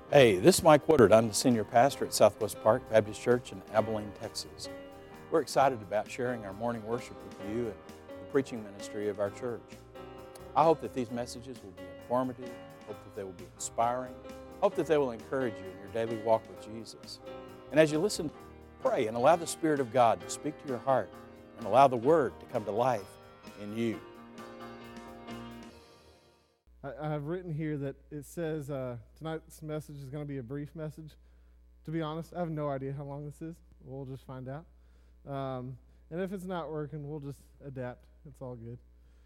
Hey, this is Mike Woodard. I'm the senior pastor at Southwest Park Baptist Church in Abilene, Texas. We're excited about sharing our morning worship with you and the preaching ministry of our church. I hope that these messages will be informative, hope that they will be inspiring, hope that they will encourage you in your daily walk with Jesus. And as you listen, pray and allow the Spirit of God to speak to your heart and allow the Word to come to life in you. I have written here that it says tonight's message is going to be a brief message. To be honest, I have no idea how long this is. We'll just find out. And if it's not working, we'll just adapt. It's all good.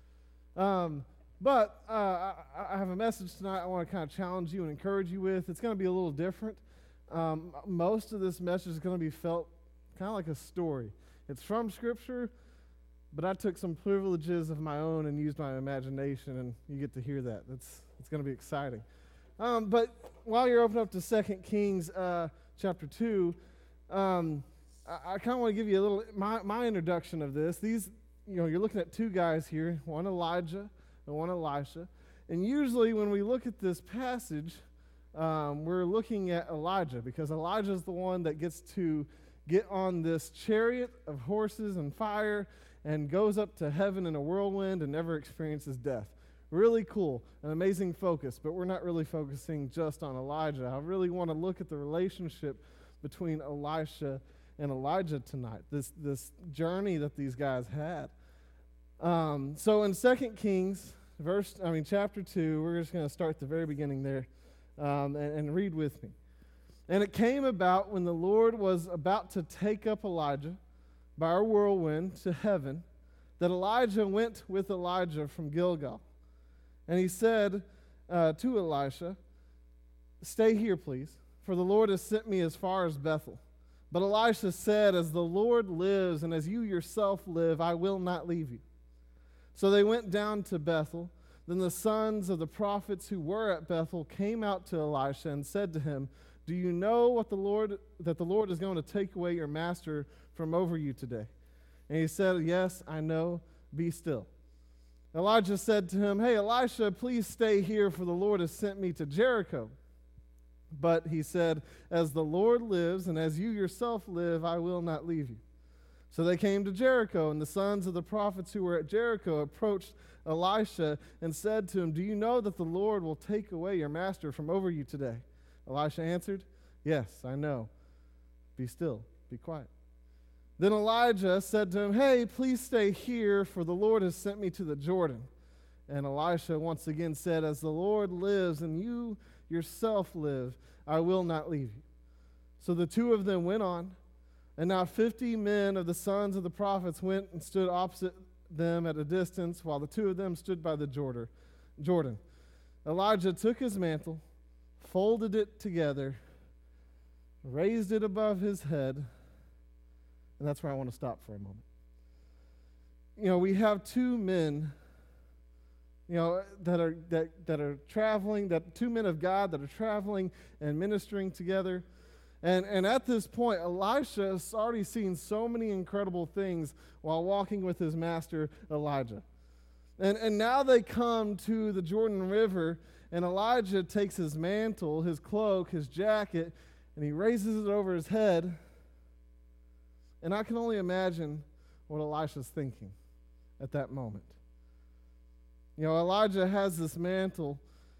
But I have a message tonight I want to kind of challenge you and encourage you with. It's going to be a little different. Most of this message is going to be felt kind of like a story. It's from Scripture, but I took some privileges of my own and used my imagination, and you get to hear that. It's going to be exciting. But while you're open up to 2 Kings chapter 2, I kind of want to give you a little my introduction of this. These, you're looking at two guys here, one Elijah and one Elisha. And usually when we look at this passage, we're looking at Elijah, because Elijah is the one that gets to get on this chariot of horses and fire and goes up to heaven in a whirlwind and never experiences death. Really cool, an amazing focus, but we're not really focusing just on Elijah. I really want to look at the relationship between Elisha and Elijah tonight, this journey that these guys had. So in 2 Kings, chapter 2, we're just going to start at the very beginning there and read with me. And it came about when the Lord was about to take up Elijah by a whirlwind to heaven, that Elijah went with Elijah from Gilgal. And he said to Elisha, "Stay here, please, for the Lord has sent me as far as Bethel." But Elisha said, "As the Lord lives, and as you yourself live, I will not leave you." So they went down to Bethel. Then the sons of the prophets who were at Bethel came out to Elisha and said to him, "Do you know that the Lord is going to take away your master from over you today?" And he said, "Yes, I know. Be still." Elijah said to him, "Hey, Elisha, please stay here, for the Lord has sent me to Jericho." But he said, "As the Lord lives, and as you yourself live, I will not leave you." So they came to Jericho, and the sons of the prophets who were at Jericho approached Elisha and said to him, "Do you know that the Lord will take away your master from over you today?" Elisha answered, "Yes, I know. Be still, be quiet." Then Elijah said to him, "Hey, please stay here, for the Lord has sent me to the Jordan." And Elisha once again said, "As the Lord lives and you yourself live, I will not leave you." So the two of them went on, and now 50 men of the sons of the prophets went and stood opposite them at a distance, while the two of them stood by the Jordan. Elijah took his mantle, folded it together, raised it above his head, and that's where I want to stop for a moment. We have two men, that are traveling, two men of God that are traveling and ministering together. And at this point, Elisha has already seen so many incredible things while walking with his master Elijah. And now they come to the Jordan River, and Elijah takes his mantle, his cloak, his jacket, and he raises it over his head. And I can only imagine what Elisha's thinking at that moment. Elijah has this mantle,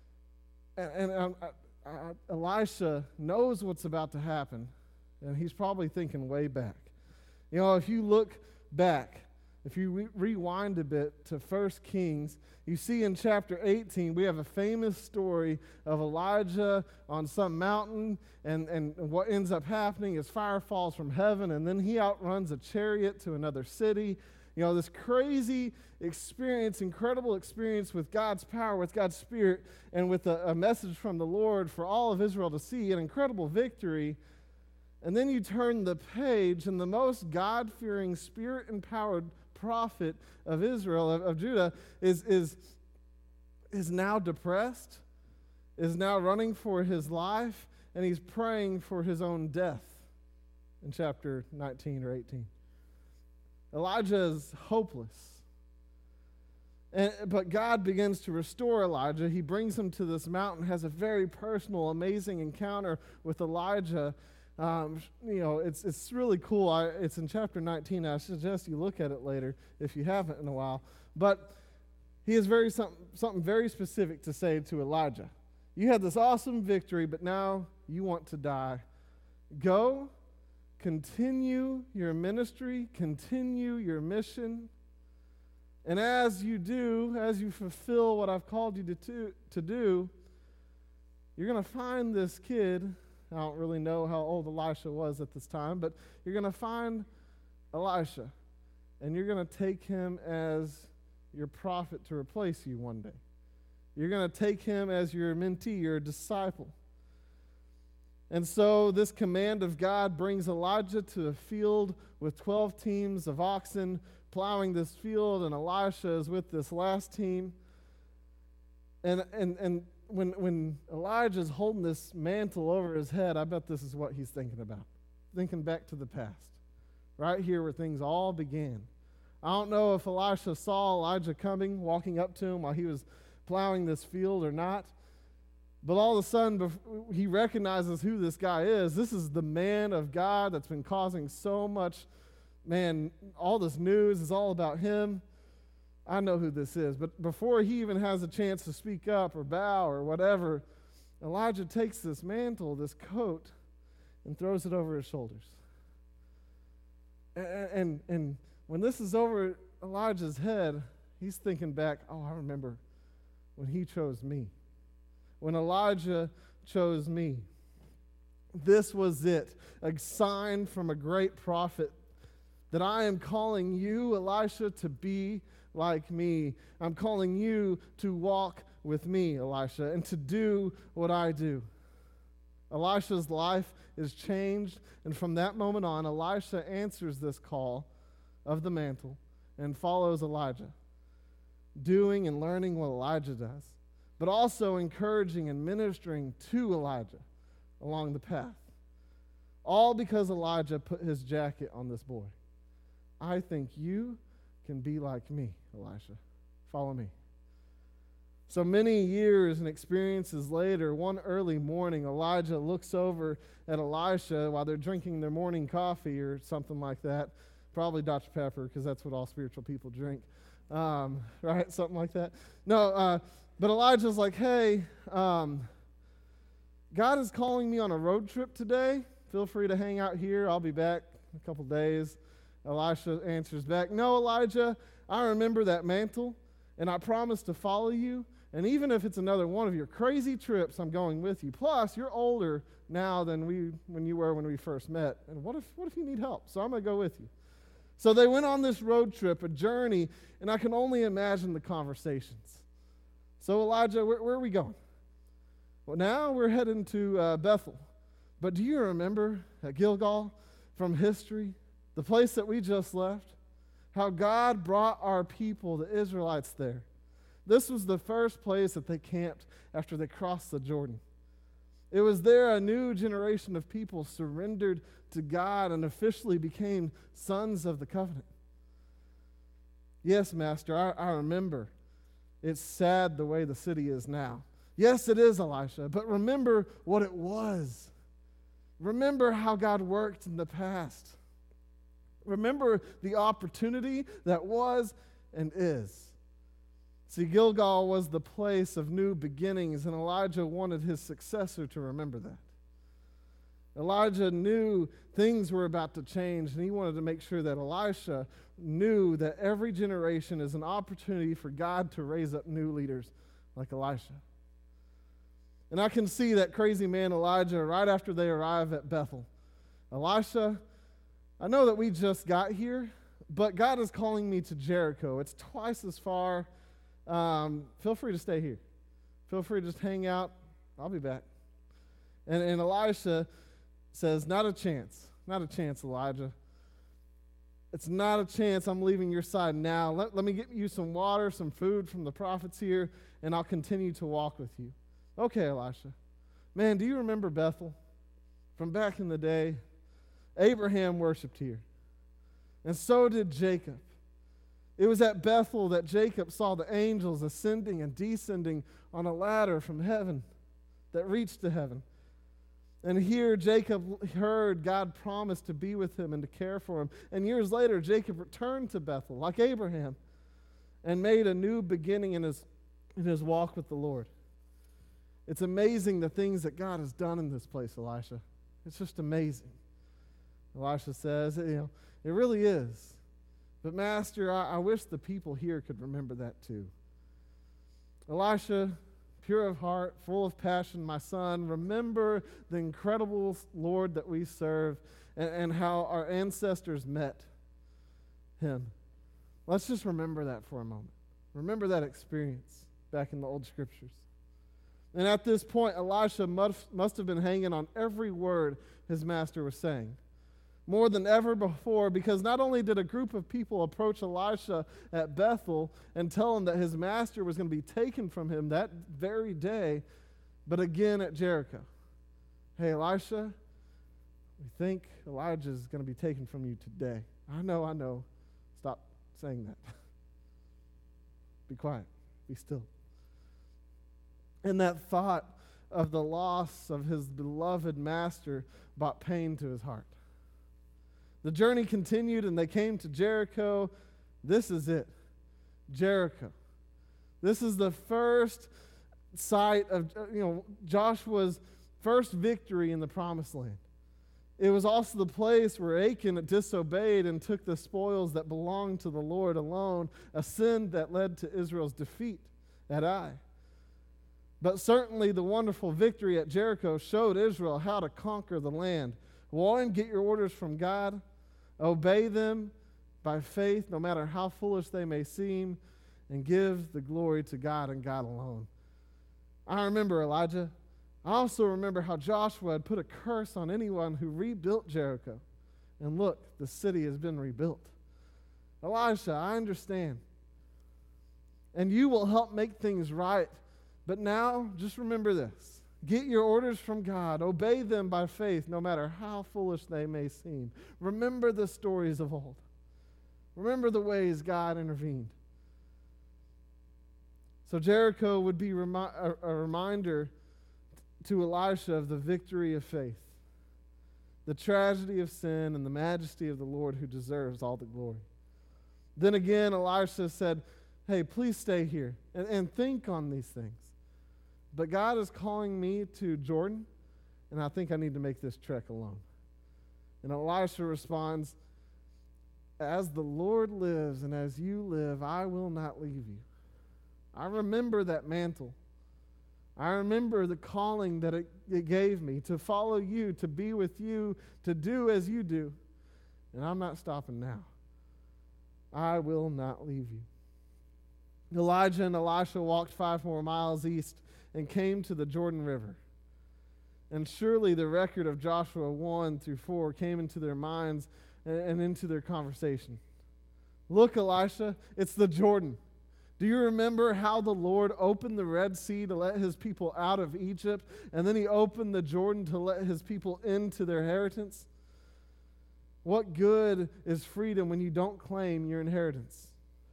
and Elisha knows what's about to happen, and he's probably thinking way back. If you look back, if you rewind a bit to 1 Kings, you see in chapter 18, we have a famous story of Elijah on some mountain, and what ends up happening is fire falls from heaven, and then he outruns a chariot to another city. This crazy experience, incredible experience with God's power, with God's Spirit, and with a message from the Lord for all of Israel to see, an incredible victory. And then you turn the page, and the most God-fearing, Spirit-empowered prophet of Israel, of Judah, is now depressed, is now running for his life, and he's praying for his own death in chapter 19 or 18. Elijah is hopeless. But God begins to restore Elijah. He brings him to this mountain, has a very personal, amazing encounter with Elijah. It's really cool. It's in chapter 19. I suggest you look at it later if you haven't in a while. But he has something very specific to say to Elijah. You had this awesome victory, but now you want to die. Go, continue your ministry, continue your mission. And as you do, as you fulfill what I've called you to do, you're going to find this kid. I don't really know how old Elisha was at this time, but you're going to find Elisha, and you're going to take him as your prophet to replace you one day. You're going to take him as your mentee, your disciple. And so this command of God brings Elijah to a field with 12 teams of oxen plowing this field, and Elisha is with this last team. And when Elijah's holding this mantle over his head, I bet this is what he's thinking about. Thinking back to the past. Right here where things all began. I don't know if Elisha saw Elijah coming, walking up to him while he was plowing this field or not. But all of a sudden, he recognizes who this guy is. This is the man of God that's been causing so much. Man, all this news is all about him. I know who this is. But before he even has a chance to speak up or bow or whatever, Elijah takes this mantle, this coat, and throws it over his shoulders. And when this is over Elijah's head, he's thinking back, I remember when he chose me. When Elijah chose me. This was it, a sign from a great prophet that I am calling you, Elisha, to be like me. I'm calling you to walk with me, Elisha, and to do what I do. Elisha's life is changed, and from that moment on, Elisha answers this call of the mantle and follows Elijah, doing and learning what Elijah does, but also encouraging and ministering to Elijah along the path. All because Elijah put his jacket on this boy. I think you can be like me, Elisha. Follow me. So many years and experiences later, one early morning, Elijah looks over at Elisha while they're drinking their morning coffee or something like that. Probably Dr. Pepper, because that's what all spiritual people drink. Right? Something like that. No, but Elijah's like, hey, God is calling me on a road trip today. Feel free to hang out here. I'll be back in a couple days. Elisha answers back, no, Elijah, I remember that mantle, and I promise to follow you. And even if it's another one of your crazy trips, I'm going with you. Plus, you're older now than when you were when we first met. And what if you need help? So I'm going to go with you. So they went on this road trip, a journey, and I can only imagine the conversations. So Elijah, where are we going? Well, now we're heading to Bethel. But do you remember at Gilgal from history, the place that we just left, how God brought our people, the Israelites, there? This was the first place that they camped after they crossed the Jordan. It was there a new generation of people surrendered to God and officially became sons of the covenant. Yes, Master, I remember. It's sad the way the city is now. Yes, it is, Elisha, but remember what it was. Remember how God worked in the past. Remember the opportunity that was and is. See, Gilgal was the place of new beginnings, and Elijah wanted his successor to remember that. Elijah knew things were about to change, and he wanted to make sure that Elisha knew that every generation is an opportunity for God to raise up new leaders like Elisha. And I can see that crazy man Elijah right after they arrive at Bethel. Elisha, I know that we just got here, but God is calling me to Jericho. It's twice as far. Feel free to stay here. Feel free to just hang out. I'll be back. And Elisha says, not a chance. Not a chance, Elijah. It's not a chance. I'm leaving your side now. Let me get you some water, some food from the prophets here, and I'll continue to walk with you. Okay, Elisha. Man, do you remember Bethel? From back in the day, Abraham worshiped here. And so did Jacob. It was at Bethel that Jacob saw the angels ascending and descending on a ladder from heaven that reached to heaven. And here Jacob heard God promise to be with him and to care for him. And years later, Jacob returned to Bethel, like Abraham, and made a new beginning in his walk with the Lord. It's amazing the things that God has done in this place, Elisha. It's just amazing. Elisha says, it really is. But Master, I wish the people here could remember that too. Elisha, pure of heart, full of passion, my son, remember the incredible Lord that we serve and how our ancestors met him. Let's just remember that for a moment. Remember that experience back in the old scriptures. And at this point, Elisha must have been hanging on every word his master was saying, more than ever before, because not only did a group of people approach Elisha at Bethel and tell him that his master was going to be taken from him that very day, but again at Jericho. Hey, Elisha, we think Elijah is going to be taken from you today. I know. Stop saying that. Be quiet. Be still. And that thought of the loss of his beloved master brought pain to his heart. The journey continued and they came to Jericho. This is it. Jericho. This is the first sight of Joshua's first victory in the promised land. It was also the place where Achan disobeyed and took the spoils that belonged to the Lord alone, a sin that led to Israel's defeat at Ai. But certainly the wonderful victory at Jericho showed Israel how to conquer the land. One, get your orders from God. Obey them by faith, no matter how foolish they may seem, and give the glory to God and God alone. I remember Elijah. I also remember how Joshua had put a curse on anyone who rebuilt Jericho. And look, the city has been rebuilt. Elisha, I understand. And you will help make things right. But now, just remember this. Get your orders from God. Obey them by faith, no matter how foolish they may seem. Remember the stories of old. Remember the ways God intervened. So Jericho would be a reminder to Elisha of the victory of faith, the tragedy of sin, and the majesty of the Lord who deserves all the glory. Then again, Elisha said, hey, please stay here and think on these things. But God is calling me to Jordan, and I think I need to make this trek alone. And Elisha responds, as the Lord lives and as you live, I will not leave you. I remember that mantle. I remember the calling that it gave me to follow you, to be with you, to do as you do. And I'm not stopping now. I will not leave you. Elijah and Elisha walked 5 more miles east and came to the Jordan River. And surely the record of Joshua 1-4 came into their minds and into their conversation. Look, Elisha, it's the Jordan. Do you remember how the Lord opened the Red Sea to let his people out of Egypt, and then he opened the Jordan to let his people into their inheritance? What good is freedom when you don't claim your inheritance?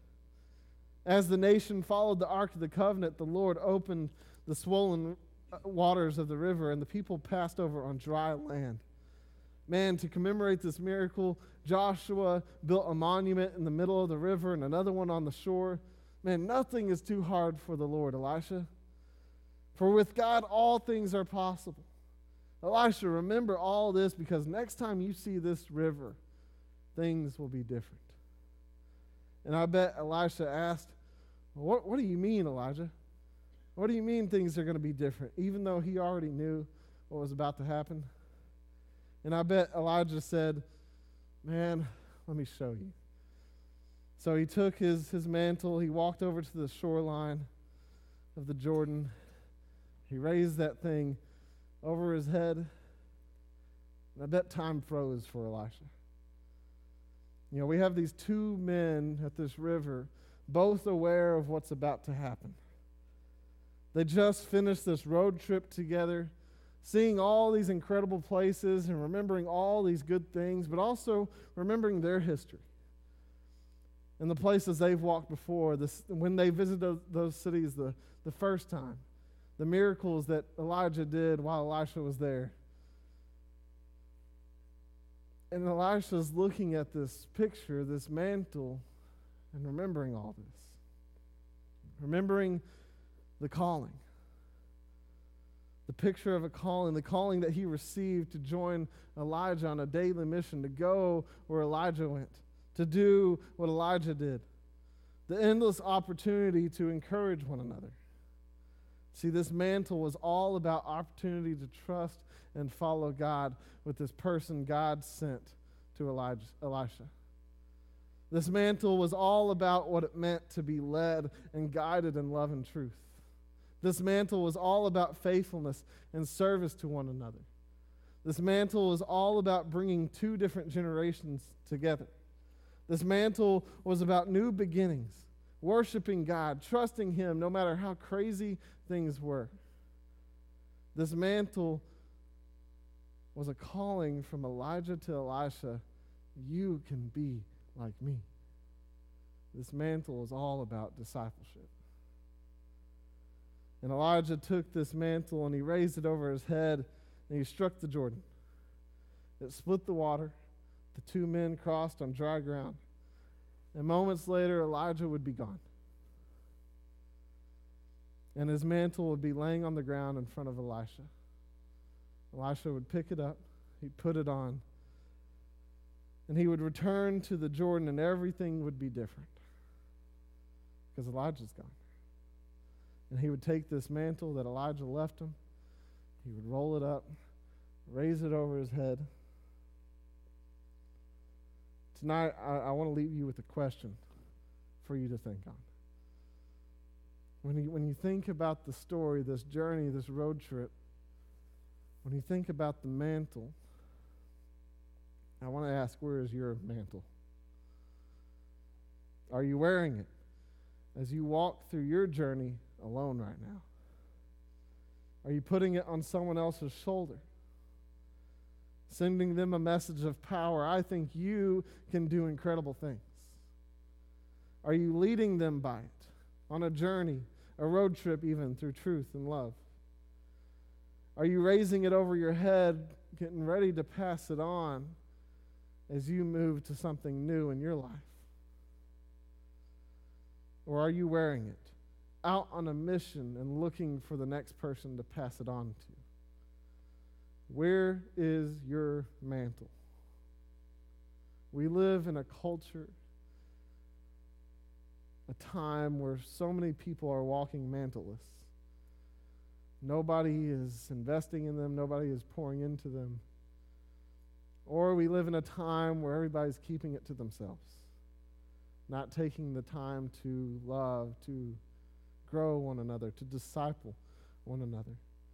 As the nation followed the Ark of the Covenant, the Lord opened the swollen waters of the river, and the people passed over on dry land. Man, to commemorate this miracle, Joshua built a monument in the middle of the river and another one on the shore. Man, nothing is too hard for the Lord, Elisha. For with God, all things are possible. Elisha, remember all this, because next time you see this river, things will be different. And I bet Elisha asked, what do you mean, Elijah? What do you mean things are going to be different, even though he already knew what was about to happen? And I bet Elijah said, man, let me show you. So he took his mantle, he walked over to the shoreline of the Jordan. He raised that thing over his head. And I bet time froze for Elisha. You know, we have these 2 men at this river, both aware of what's about to happen. They just finished this road trip together, seeing all these incredible places and remembering all these good things, but also remembering their history. in the places they've walked before, when they visited those cities the first time, the miracles that Elijah did while Elisha was there. And Elisha's looking at this picture, this mantle, and remembering all this. Remembering the calling. The picture of a calling, the calling that he received to join Elijah on a daily mission, to go where Elijah went, to do what Elijah did. The endless opportunity to encourage one another. See, this mantle was all about opportunity to trust and follow God with this person God sent to Elisha. This mantle was all about what it meant to be led and guided in love and truth. This mantle was all about faithfulness and service to one another. This mantle was all about bringing two different generations together. This mantle was about new beginnings, worshiping God, trusting Him no matter how crazy things were. This mantle was a calling from Elijah to Elisha. You can be like me. This mantle is all about discipleship. And Elijah took this mantle and he raised it over his head and he struck the Jordan. It split the water. The two men crossed on dry ground. And moments later, Elijah would be gone. And his mantle would be laying on the ground in front of Elisha. Elisha would pick it up. He'd put it on. And he would return to the Jordan and everything would be different. Because Elijah's gone. And he would take this mantle that Elijah left him. He would roll it up, raise it over his head. Tonight, I want to leave you with a question for you to think on. When you think about the story, this journey, this road trip, when you think about the mantle, I want to ask, where is your mantle? Are you wearing it as you walk through your journey alone right now? Are you putting it on someone else's shoulder? Sending them a message of power. I think you can do incredible things. Are you leading them by it on a journey, a road trip even, through truth and love? Are you raising it over your head, getting ready to pass it on as you move to something new in your life? Or are you wearing it, out on a mission and looking for the next person to pass it on to? Where is your mantle? We live in a culture, a time where so many people are walking mantleless. Nobody is investing in them. Nobody is pouring into them. Or we live in a time where everybody's keeping it to themselves, not taking the time to love, to grow one another, to disciple one another.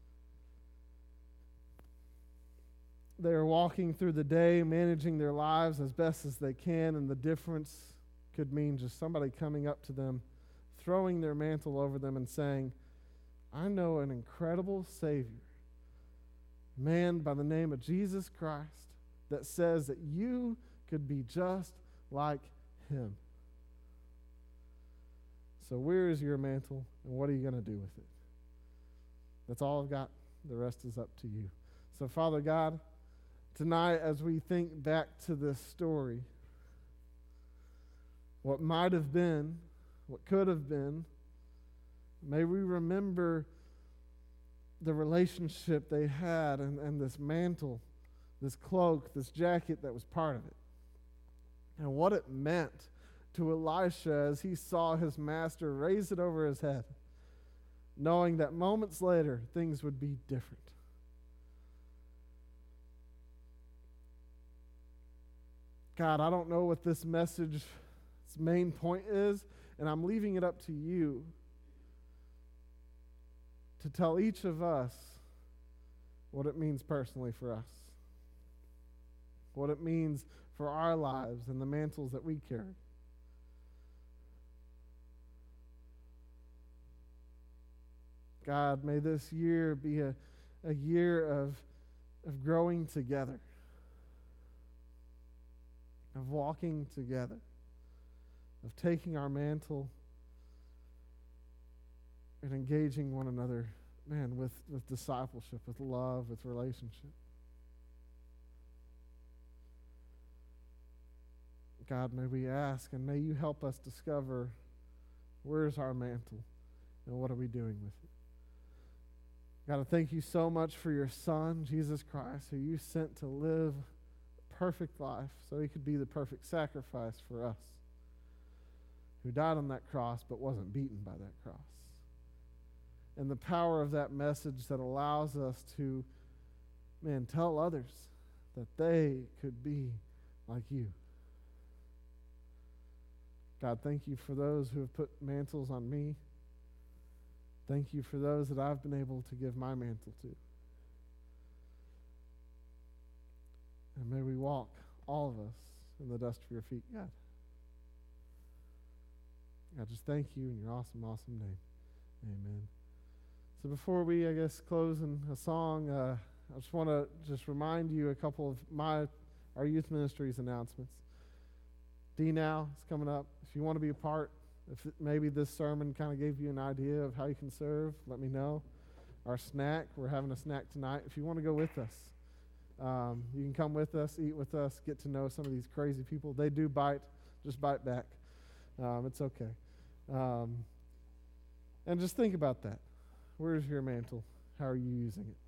They are walking through the day, managing their lives as best as they can, and the difference could mean just somebody coming up to them, throwing their mantle over them and saying, I know an incredible Savior, a man by the name of Jesus Christ, that says that you could be just like Him. So where is your mantle, and what are you going to do with it? That's all I've got. The rest is up to you. So, Father God, tonight, as we think back to this story, what might have been, what could have been, may we remember the relationship they had and this mantle, this cloak, this jacket that was part of it, and what it meant to Elisha as he saw his master raise it over his head, knowing that moments later things would be different. God, I don't know what this message's main point is, and I'm leaving it up to you to tell each of us what it means personally for us, what it means for our lives and the mantles that we carry. God, may this year be a year of growing together, of walking together, of taking our mantle and engaging one another, man, with discipleship, with love, with relationship. God, may we ask, and may you help us discover where's our mantle and what are we doing with it. God, I thank you so much for your Son, Jesus Christ, who you sent to live a perfect life so he could be the perfect sacrifice for us, who died on that cross but wasn't beaten by that cross. And the power of that message that allows us to, man, tell others that they could be like you. God, thank you for those who have put mantles on me. Thank you for those that I've been able to give my mantle to. And may we walk, all of us, in the dust of your feet, God. God, just thank you in your awesome, awesome name. Amen. So before we, close in a song, I just want to remind you a couple of our youth ministries announcements. D-Now is coming up. If you want to be a part, maybe this sermon kind of gave you an idea of how you can serve, let me know. Our snack, we're having a snack tonight. If you want to go with us, you can come with us, eat with us, get to know some of these crazy people. They do bite, just bite back. It's okay. And just think about that. Where's your mantle? How are you using it?